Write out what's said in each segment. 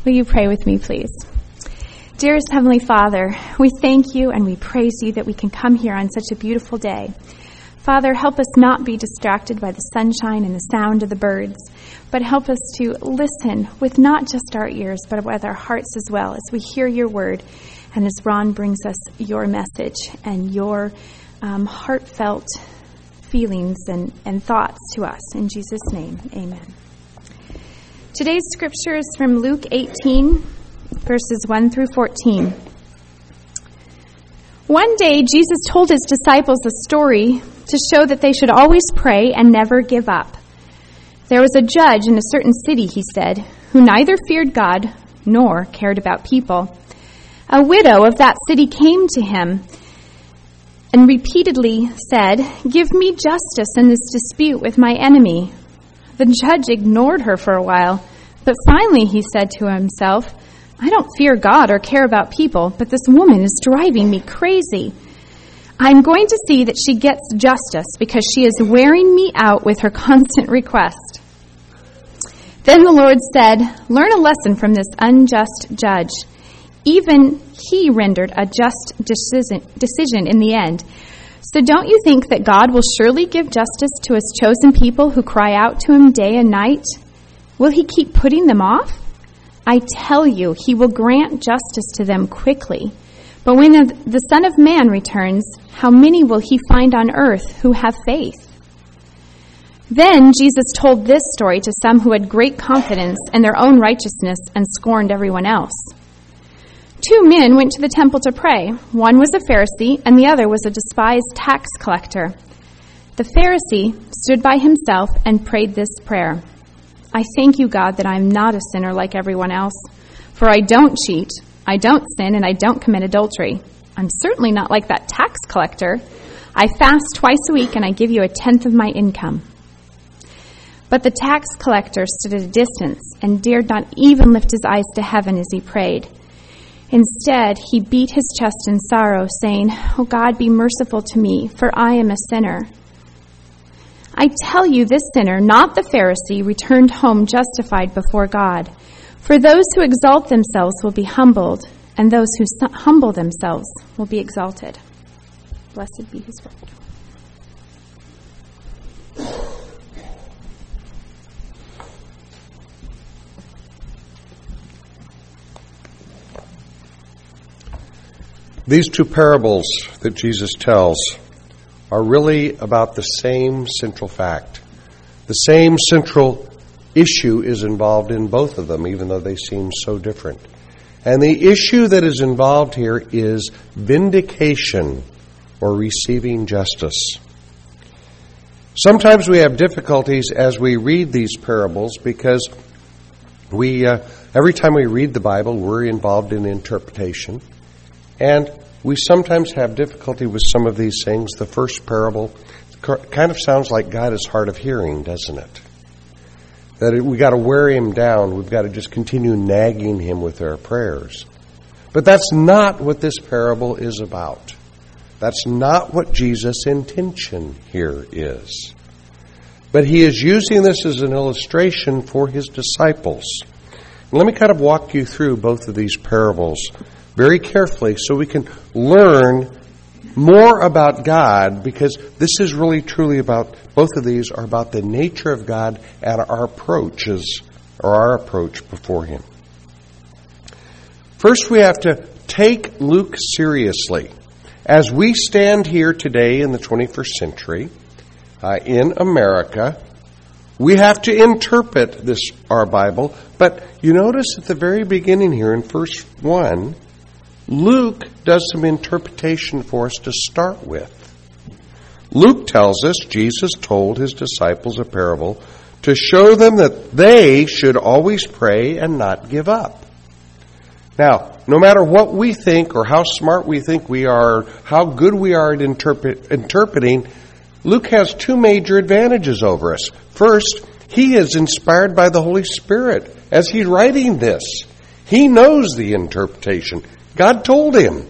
Will you pray with me, please? Dearest Heavenly Father, we thank you and we praise you that we can come here on such a beautiful day. Father, help us not be distracted by the sunshine and the sound of the birds, but help us to listen with not just our ears, but with our hearts as well as we hear your word and as Ron brings us your message and your heartfelt feelings and thoughts to us. In Jesus' name, amen. Today's scripture is from Luke 18, verses 1 through 14. One day, Jesus told his disciples a story to show that they should always pray and never give up. There was a judge in a certain city, he said, who neither feared God nor cared about people. A widow of that city came to him and repeatedly said, "Give me justice in this dispute with my enemy." The judge ignored her for a while, but finally he said to himself, "I don't fear God or care about people, but this woman is driving me crazy. I'm going to see that she gets justice because she is wearing me out with her constant request." Then the Lord said, "Learn a lesson from this unjust judge. Even he rendered a just decision in the end. So don't you think that God will surely give justice to his chosen people who cry out to him day and night? Will he keep putting them off? I tell you, he will grant justice to them quickly. But when the Son of Man returns, how many will he find on earth who have faith?" Then Jesus told this story to some who had great confidence in their own righteousness and scorned everyone else. 2 men went to the temple to pray. One was a Pharisee, and the other was a despised tax collector. The Pharisee stood by himself and prayed this prayer: "I thank you, God, that I am not a sinner like everyone else. For I don't cheat, I don't sin, and I don't commit adultery. I'm certainly not like that tax collector. I fast twice a week, and I give you 1/10 of my income." But the tax collector stood at a distance and dared not even lift his eyes to heaven as he prayed. Instead, he beat his chest in sorrow, saying, "Oh God, be merciful to me, for I am a sinner." I tell you, this sinner, not the Pharisee, returned home justified before God. For those who exalt themselves will be humbled, and those who humble themselves will be exalted. Blessed be his word. These two parables that Jesus tells are really about the same central fact. The same central issue is involved in both of them, even though they seem so different. And the issue that is involved here is vindication, or receiving justice. Sometimes we have difficulties as we read these parables because every time we read the Bible, we're involved in interpretation. And we sometimes have difficulty with some of these things. The first parable kind of sounds like God is hard of hearing, doesn't it? That we got to wear him down. We've got to just continue nagging him with our prayers. But that's not what this parable is about. That's not what Jesus' intention here is. But he is using this as an illustration for his disciples. Let me kind of walk you through both of these parables very carefully so we can learn more about God, because this is really truly about, both of these are about the nature of God and our approach before him. First, we have to take Luke seriously. As we stand here today in the 21st century, in America, we have to interpret our Bible. But you notice at the very beginning here in verse 1, Luke does some interpretation for us to start with. Luke tells us Jesus told his disciples a parable to show them that they should always pray and not give up. Now, no matter what we think or how smart we think we are, how good we are at interpreting, Luke has two major advantages over us. First, he is inspired by the Holy Spirit as he's writing this. He knows the interpretation. God told him.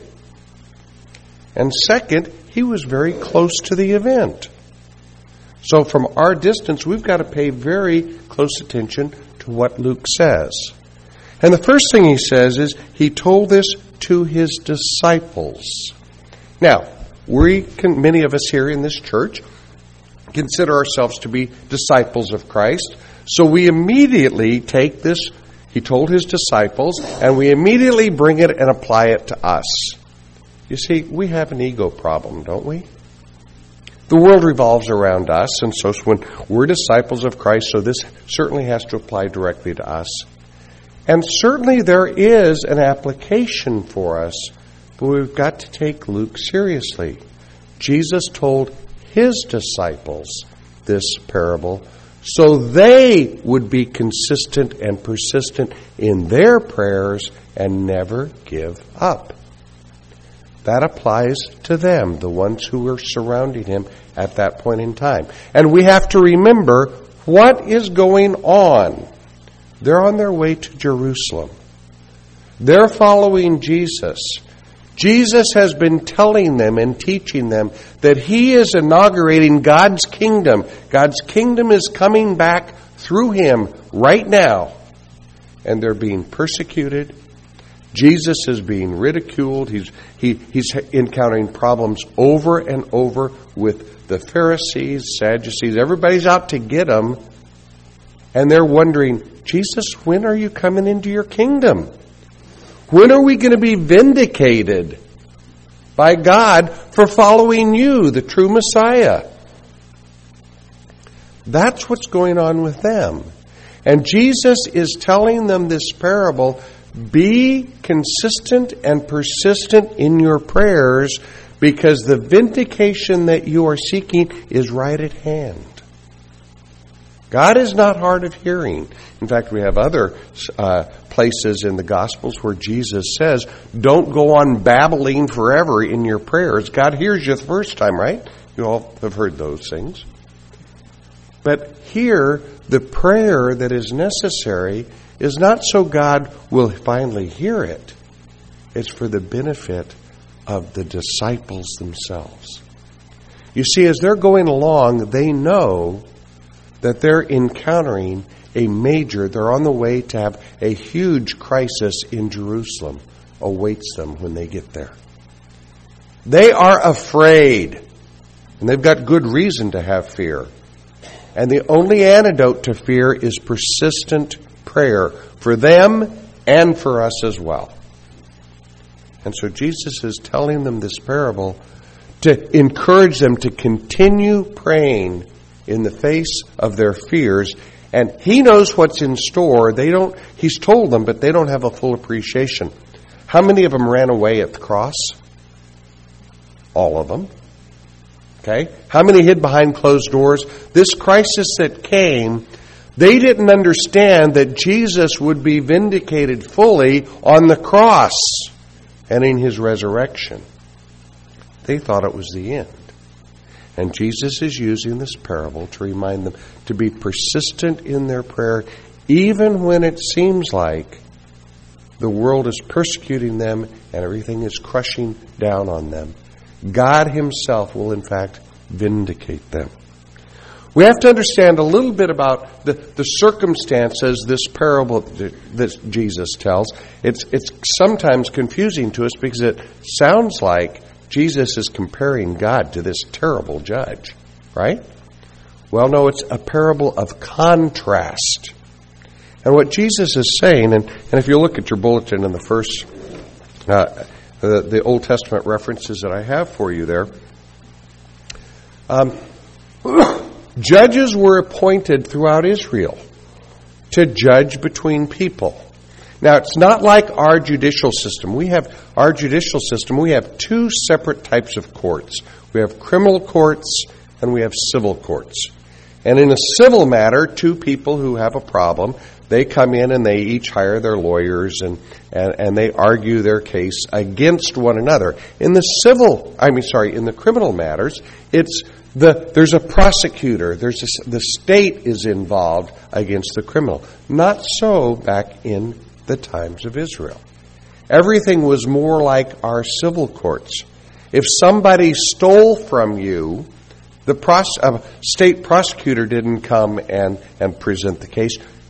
And second, he was very close to the event. So from our distance, we've got to pay very close attention to what Luke says. And the first thing he says is he told this to his disciples. Now, many of us here in this church consider ourselves to be disciples of Christ. So we immediately take this, he told his disciples, and we immediately bring it and apply it to us. You see, we have an ego problem, don't we? The world revolves around us, and so when we're disciples of Christ, so this certainly has to apply directly to us. And certainly there is an application for us, but we've got to take Luke seriously. Jesus told his disciples this parable so they would be consistent and persistent in their prayers and never give up. That applies to them, the ones who were surrounding him at that point in time. And we have to remember what is going on. They're on their way to Jerusalem. They're following Jesus. Jesus has been telling them and teaching them that he is inaugurating God's kingdom. God's kingdom is coming back through him right now. And they're being persecuted. Jesus is being ridiculed. He's encountering problems over and over with the Pharisees, Sadducees. Everybody's out to get him. And they're wondering, Jesus, when are you coming into your kingdom? When are we going to be vindicated by God for following you, the true Messiah? That's what's going on with them. And Jesus is telling them this parable. Be consistent and persistent in your prayers because the vindication that you are seeking is right at hand. God is not hard of hearing. In fact, we have other places in the Gospels where Jesus says, don't go on babbling forever in your prayers. God hears you the first time, right? You all have heard those things. But here, the prayer that is necessary is not so God will finally hear it. It's for the benefit of the disciples themselves. You see, as they're going along, they know that they're encountering they're on the way to have a huge crisis in Jerusalem awaits them when they get there. They are afraid, and they've got good reason to have fear. And the only antidote to fear is persistent prayer for them and for us as well. And so Jesus is telling them this parable to encourage them to continue praying in the face of their fears. And he knows what's in store. He's told them, but they don't have a full appreciation. How many of them ran away at the cross? All of them. Okay? How many hid behind closed doors? This crisis that came, they didn't understand that Jesus would be vindicated fully on the cross and in his resurrection. They thought it was the end. And Jesus is using this parable to remind them to be persistent in their prayer, even when it seems like the world is persecuting them and everything is crushing down on them. God himself will, in fact, vindicate them. We have to understand a little bit about the circumstances this parable that Jesus tells. It's sometimes confusing to us because it sounds like Jesus is comparing God to this terrible judge, right? Well, no, it's a parable of contrast. And what Jesus is saying, and if you look at your bulletin in the first, the Old Testament references that I have for you there, judges were appointed throughout Israel to judge between people. Now, it's not like our judicial system. We have two separate types of courts. We have criminal courts and we have civil courts. And in a civil matter, two people who have a problem, they come in and they each hire their lawyers and they argue their case against one another. In the criminal matters, there's a prosecutor. The state is involved against the criminal. Not so back in the times of Israel. Everything was more like our civil courts. If somebody stole from you, the state prosecutor didn't come and present the case.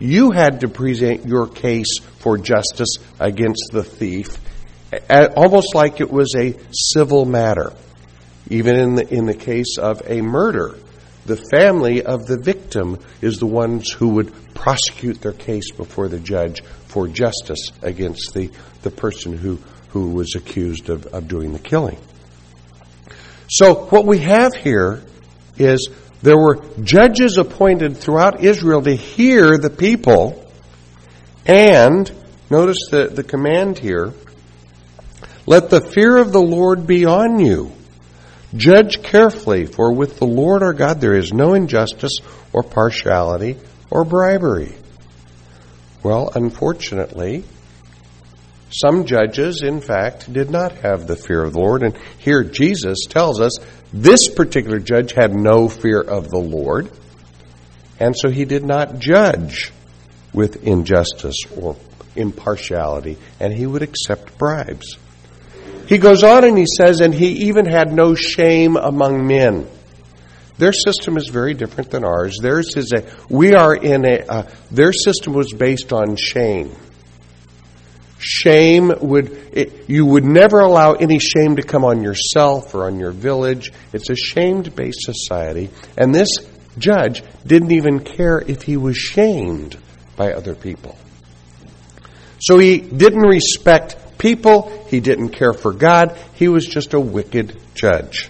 you had to present your case for justice against the thief, almost like it was a civil matter. Even in the case of a murder, the family of the victim is the ones who would prosecute their case before the judge for justice against the person who was accused of doing the killing. So what we have here is there were judges appointed throughout Israel to hear the people, and notice the command here, let the fear of the Lord be on you. Judge carefully, for with the Lord our God there is no injustice or partiality or bribery. Well, unfortunately, some judges, in fact, did not have the fear of the Lord. And here Jesus tells us this particular judge had no fear of the Lord. And so he did not judge with injustice or impartiality. And he would accept bribes. He goes on and he says, and he even had no shame among men. Their system is very different than ours. Their system was based on shame. You would never allow any shame to come on yourself or on your village. It's a shame-based society. And this judge didn't even care if he was shamed by other people. So he didn't respect people. He didn't care for God. He was just a wicked judge.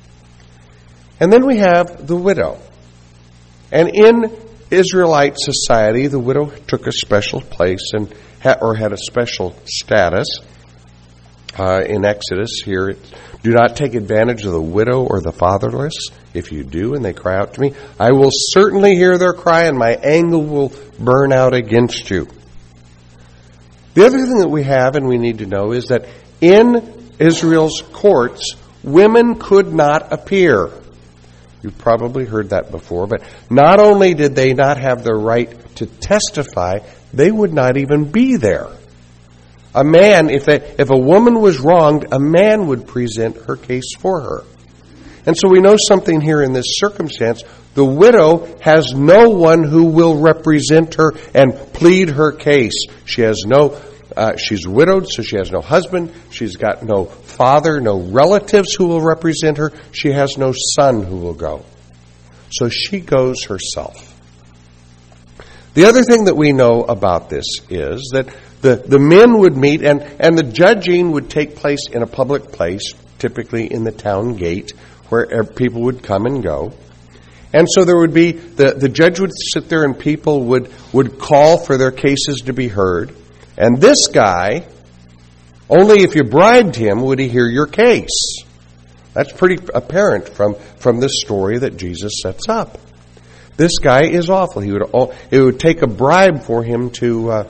And then we have the widow. And in Israelite society, the widow took a special place and had a special status. In Exodus here, do not take advantage of the widow or the fatherless. If you do, and they cry out to me, I will certainly hear their cry, and my anger will burn out against you. The other thing that we have and we need to know is that in Israel's courts, women could not appear. You've probably heard that before, but not only did they not have the right to testify, they would not even be there. A man, if a woman was wronged, a man would present her case for her. And so we know something here in this circumstance. The widow has no one who will represent her and plead her case. She's widowed, so she has no husband. She's got no father, no relatives who will represent her. She has no son who will go. So she goes herself. The other thing that we know about this is that the men would meet and the judging would take place in a public place, typically in the town gate, where people would come and go. And so there would be, the judge would sit there and people would call for their cases to be heard. And this guy, only if you bribed him would he hear your case. That's pretty apparent from this story that Jesus sets up. This guy is awful. It would take a bribe for him to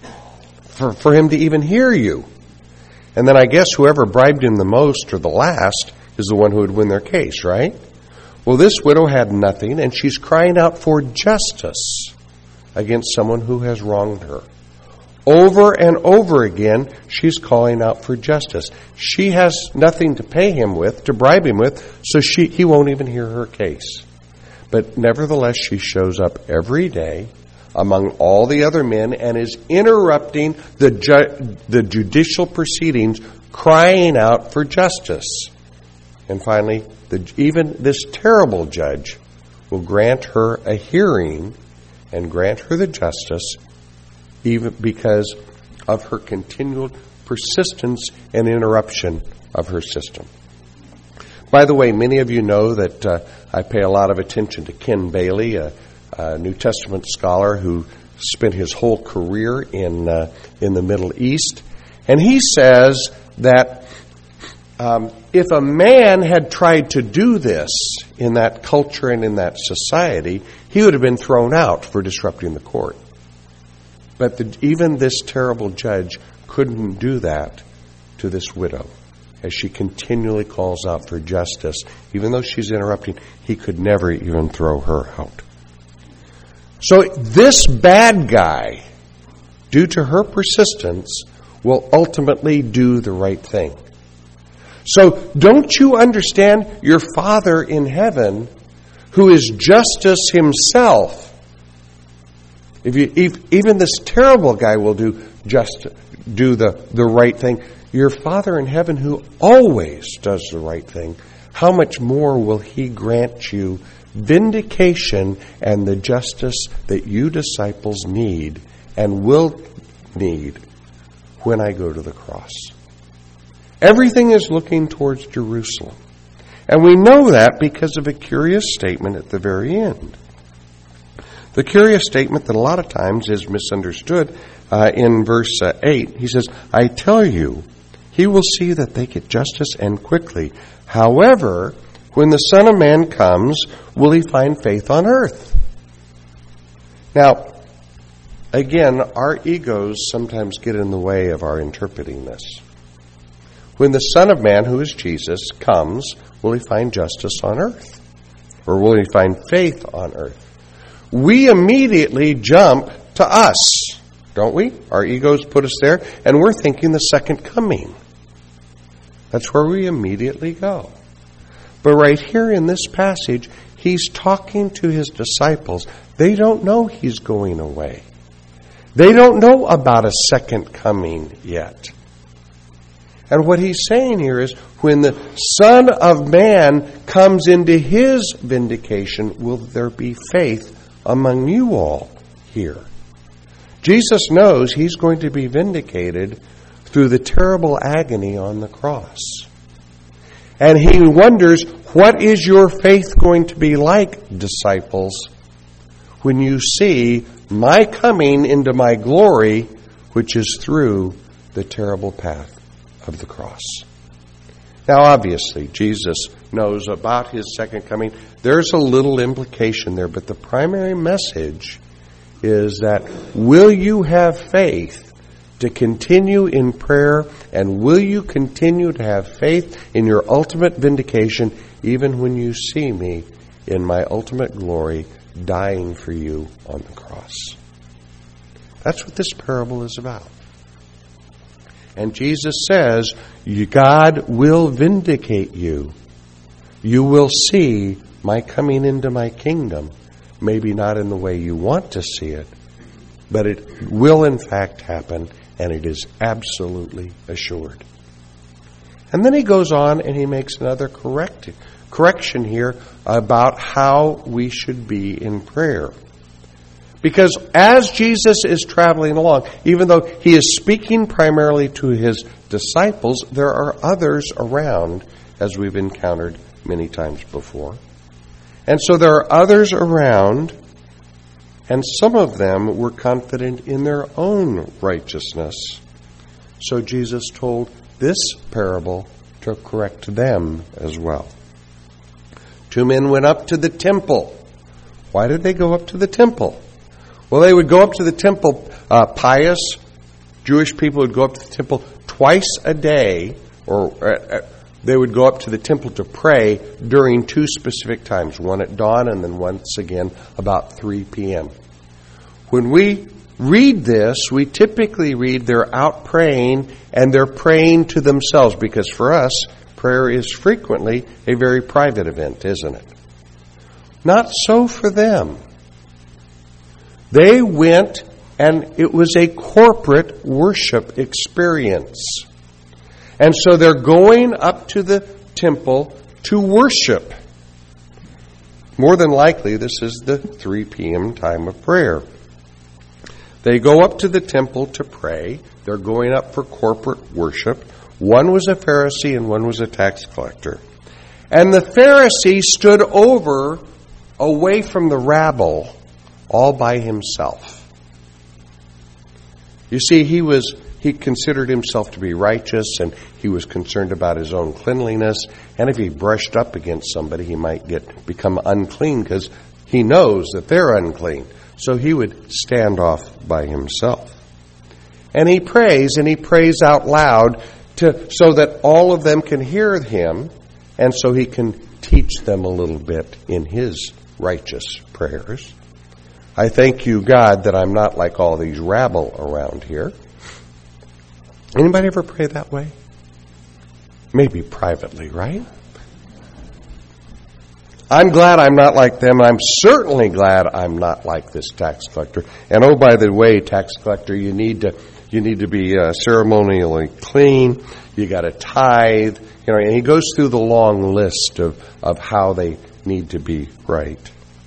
for him to even hear you. And then I guess whoever bribed him the most or the last is the one who would win their case, right? Well, this widow had nothing, and she's crying out for justice against someone who has wronged her. Over and over again, she's calling out for justice. She has nothing to pay him with, to bribe him with, so he won't even hear her case. But nevertheless, she shows up every day among all the other men and is interrupting the judicial proceedings, crying out for justice. And finally, even this terrible judge will grant her a hearing and grant her the justice even because of her continual persistence and interruption of her system. By the way, many of you know that I pay a lot of attention to Ken Bailey, a New Testament scholar who spent his whole career in the Middle East. And he says that if a man had tried to do this in that culture and in that society, he would have been thrown out for disrupting the court. But even this terrible judge couldn't do that to this widow. As she continually calls out for justice, even though she's interrupting, he could never even throw her out. So this bad guy, due to her persistence, will ultimately do the right thing. So don't you understand your Father in heaven, who is justice himself, Even this terrible guy will do the right thing. Your Father in heaven, who always does the right thing, how much more will He grant you vindication and the justice that you disciples need and will need when I go to the cross? Everything is looking towards Jerusalem. And we know that because of a curious statement at the very end. The curious statement that a lot of times is misunderstood in verse 8. He says, I tell you, he will see that they get justice and quickly. However, when the Son of Man comes, will he find faith on earth? Now, again, our egos sometimes get in the way of our interpreting this. When the Son of Man, who is Jesus, comes, will he find justice on earth? Or will he find faith on earth? We immediately jump to us, don't we? Our egos put us there, and we're thinking the second coming. That's where we immediately go. But right here in this passage, he's talking to his disciples. They don't know he's going away. They don't know about a second coming yet. And what he's saying here is, when the Son of Man comes into his vindication, will there be faith among you all here? Jesus knows he's going to be vindicated through the terrible agony on the cross. And he wonders, what is your faith going to be like, disciples, when you see my coming into my glory, which is through the terrible path of the cross? Now, obviously, Jesus knows about his second coming. There's a little implication there, but the primary message is that will you have faith to continue in prayer, and will you continue to have faith in your ultimate vindication even when you see me in my ultimate glory dying for you on the cross? That's what this parable is about. And Jesus says, God will vindicate you. You will see my coming into my kingdom. Maybe not in the way you want to see it, but it will in fact happen, and it is absolutely assured. And then he goes on and he makes another correction here about how we should be in prayer. Because as Jesus is traveling along, even though he is speaking primarily to his disciples, there are others around, as we've encountered many times before. And so there are others around, and some of them were confident in their own righteousness. So Jesus told this parable to correct them as well. 2 men went up to the temple. Why did they go up to the temple? Well, they would go up to the temple, pious Jewish people would go up to the temple twice a day, or they would go up to the temple to pray during 2 specific times, one at dawn and then once again about 3 p.m. When we read this, we typically read they're out praying and they're praying to themselves, because for us, prayer is frequently a very private event, isn't it? Not so for them. They went, and it was a corporate worship experience. And so they're going up to the temple to worship. More than likely, this is the 3 p.m. time of prayer. They go up to the temple to pray. They're going up for corporate worship. One was a Pharisee and one was a tax collector. And the Pharisee stood away from the rabble, all by himself. You see, he considered himself to be righteous, and he was concerned about his own cleanliness. And if he brushed up against somebody, he might become unclean, because he knows that they're unclean. So he would stand off by himself. And he prays out loud so that all of them can hear him, and so he can teach them a little bit in his righteous prayers. I thank you, God, that I'm not like all these rabble around here. Anybody ever pray that way? Maybe privately, right? I'm glad I'm not like them. I'm certainly glad I'm not like this tax collector. And oh, by the way, tax collector, you need to be ceremonially clean. You got to tithe. And he goes through the long list of how they need to be right.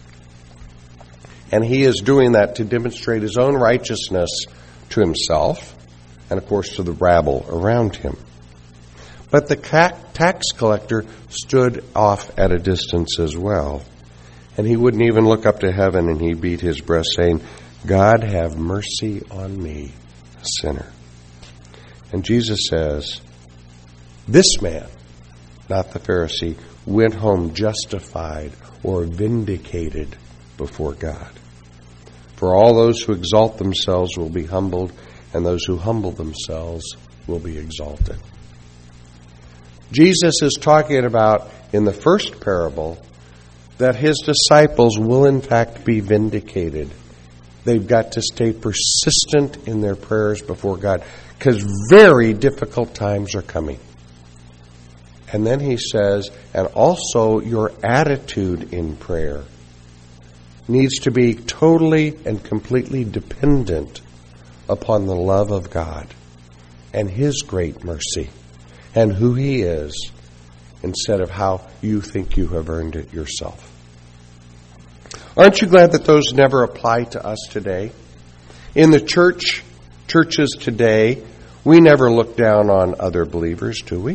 And he is doing that to demonstrate his own righteousness to himself and, of course, to the rabble around him. But the tax collector stood off at a distance as well. And he wouldn't even look up to heaven, and he beat his breast, saying, God, have mercy on me, a sinner. And Jesus says, this man, not the Pharisee, went home justified or vindicated before God. For all those who exalt themselves will be humbled, and those who humble themselves will be exalted. Jesus is talking about, in the first parable, that his disciples will in fact be vindicated. They've got to stay persistent in their prayers before God, because very difficult times are coming. And then he says, and also your attitude in prayer needs to be totally and completely dependent upon the love of God and his great mercy and who he is, instead of how you think you have earned it yourself. Aren't you glad that those never apply to us today? In the churches today, we never look down on other believers, do we?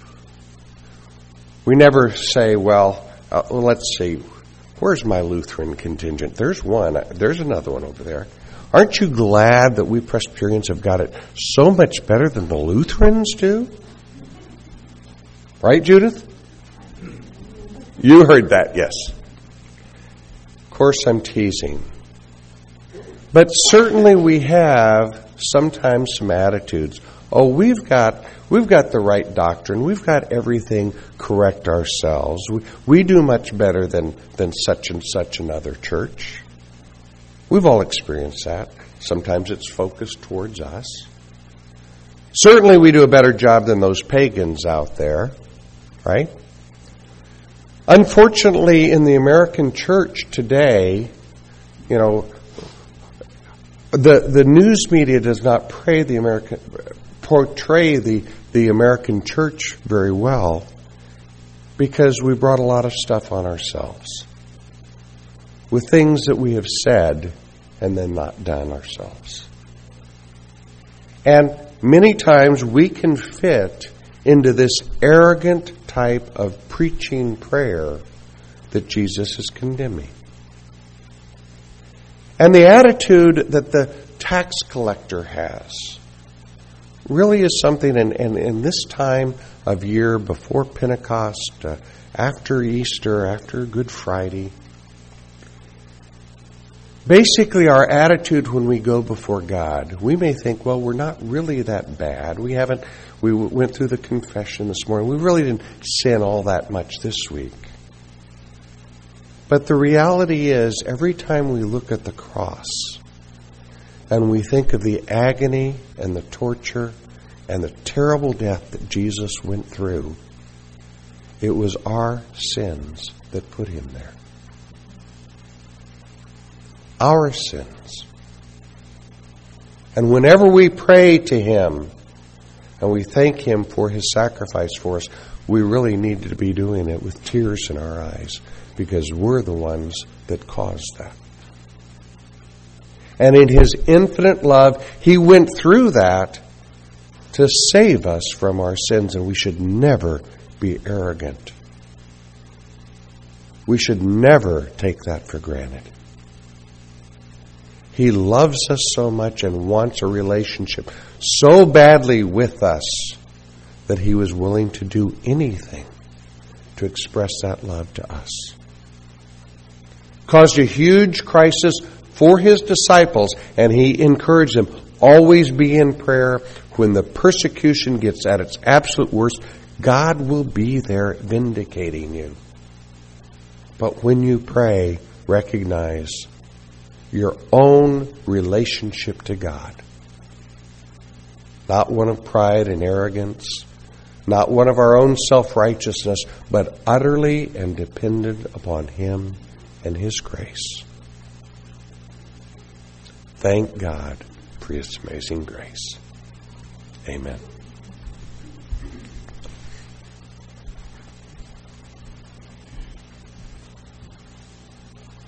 We never say, well, let's see, where's my Lutheran contingent? There's one. There's another one over there. Aren't you glad that we Presbyterians have got it so much better than the Lutherans do? Right, Judith? You heard that, yes. Of course, I'm teasing. But certainly we have sometimes some attitudes. Oh, we've got the right doctrine. We've got everything correct ourselves. We do much better than such and such another church. We've all experienced that. Sometimes it's focused towards us. Certainly we do a better job than those pagans out there, right? Unfortunately, in the American church today, the news media does not portray the American church very well, because we brought a lot of stuff on ourselves with things that we have said and then not done ourselves. And many times we can fit into this arrogant type of preaching prayer that Jesus is condemning. And the attitude that the tax collector has really is something, and in this time of year, before Pentecost, after Easter, after Good Friday, basically our attitude when we go before God, we may think, well, we're not really that bad. We went through the confession this morning. We really didn't sin all that much this week. But the reality is, every time we look at the cross and we think of the agony and the torture and the terrible death that Jesus went through, it was our sins that put him there. Our sins. And whenever we pray to him and we thank him for his sacrifice for us, we really need to be doing it with tears in our eyes, because we're the ones that caused that. And in his infinite love, he went through that to save us from our sins, and we should never be arrogant. We should never take that for granted. He loves us so much and wants a relationship so badly with us that he was willing to do anything to express that love to us. Caused a huge crisis for his disciples, and he encouraged them, always be in prayer. When the persecution gets at its absolute worst, God will be there vindicating you. But when you pray, recognize your own relationship to God. Not one of pride and arrogance, not one of our own self-righteousness, but utterly and dependent upon Him and His grace. Thank God for His amazing grace. Amen.